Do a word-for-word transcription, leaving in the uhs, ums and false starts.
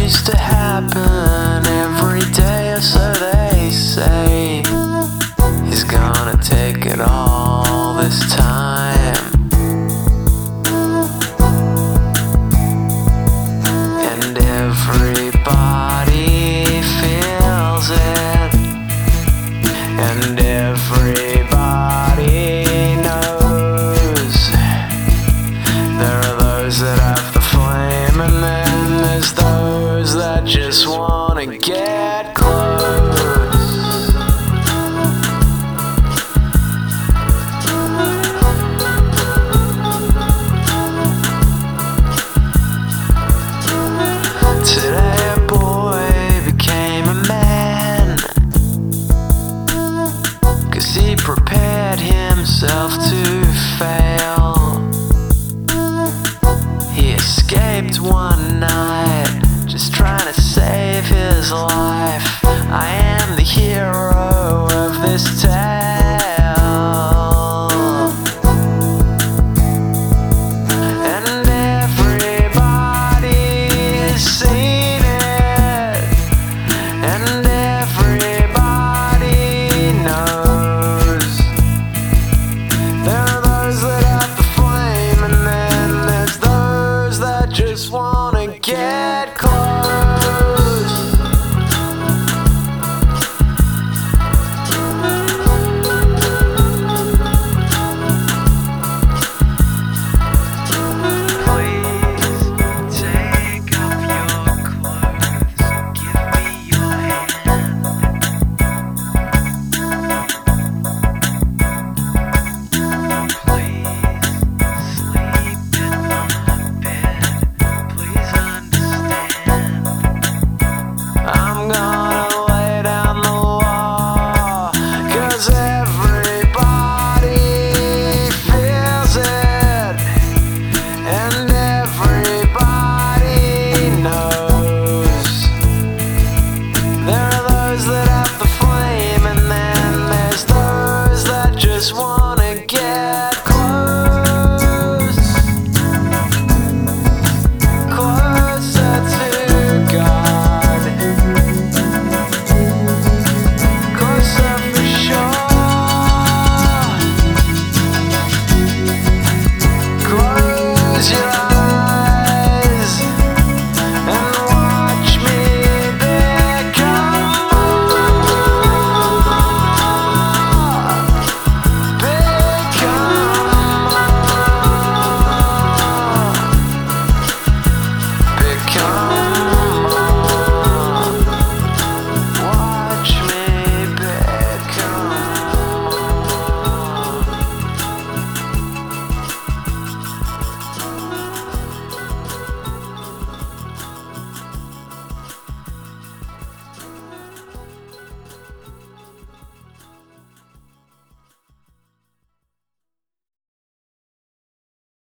used to happen every day, or so they say. He's gonna take it all this time, and everybody feels it, and everybody knows. There are those that have the flame, and then there's those that just wanna get close. Today a boy became a man, 'cause he prepared himself to fail. He escaped one night, just trying to save his life. I am the hero